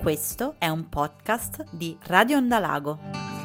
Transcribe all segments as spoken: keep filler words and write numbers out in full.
Questo è un podcast di Radio Ondalago.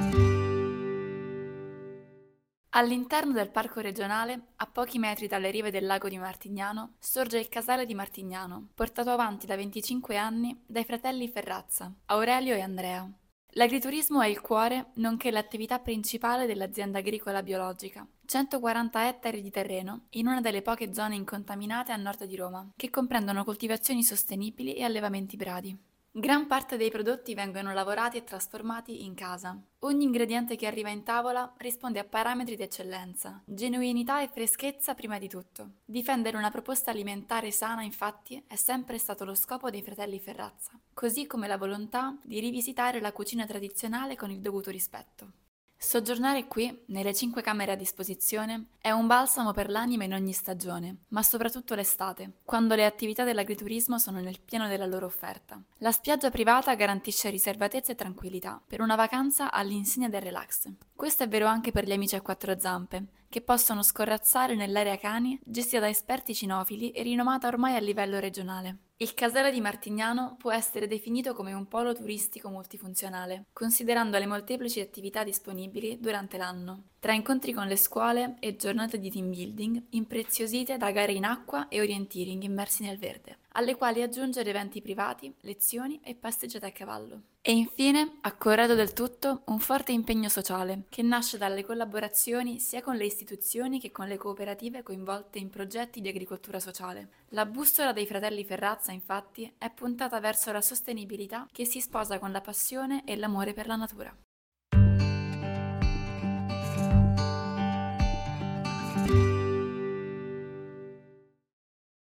All'interno del parco regionale, a pochi metri dalle rive del lago di Martignano, sorge il casale di Martignano, portato avanti da venticinque anni dai fratelli Ferrazza, Aurelio e Andrea. L'agriturismo è il cuore, nonché l'attività principale dell'azienda agricola biologica. centoquaranta ettari di terreno in una delle poche zone incontaminate a nord di Roma, che comprendono coltivazioni sostenibili e allevamenti bradi. Gran parte dei prodotti vengono lavorati e trasformati in casa. Ogni ingrediente che arriva in tavola risponde a parametri di eccellenza, genuinità e freschezza prima di tutto. Difendere una proposta alimentare sana, infatti, è sempre stato lo scopo dei fratelli Ferrazza, così come la volontà di rivisitare la cucina tradizionale con il dovuto rispetto. Soggiornare qui, nelle cinque camere a disposizione, è un balsamo per l'anima in ogni stagione, ma soprattutto l'estate, quando le attività dell'agriturismo sono nel pieno della loro offerta. La spiaggia privata garantisce riservatezza e tranquillità, per una vacanza all'insegna del relax. Questo è vero anche per gli amici a quattro zampe, che possono scorrazzare nell'area cani, gestita da esperti cinofili e rinomata ormai a livello regionale. Il casale di Martignano può essere definito come un polo turistico multifunzionale, considerando le molteplici attività disponibili durante l'anno, tra incontri con le scuole e giornate di team building impreziosite da gare in acqua e orienteering immersi nel verde, alle quali aggiungere eventi privati, lezioni e passeggiate a cavallo. E infine, a corredo del tutto, un forte impegno sociale, che nasce dalle collaborazioni sia con le istituzioni che con le cooperative coinvolte in progetti di agricoltura sociale. La bussola dei fratelli Ferrazza, infatti, è puntata verso la sostenibilità che si sposa con la passione e l'amore per la natura.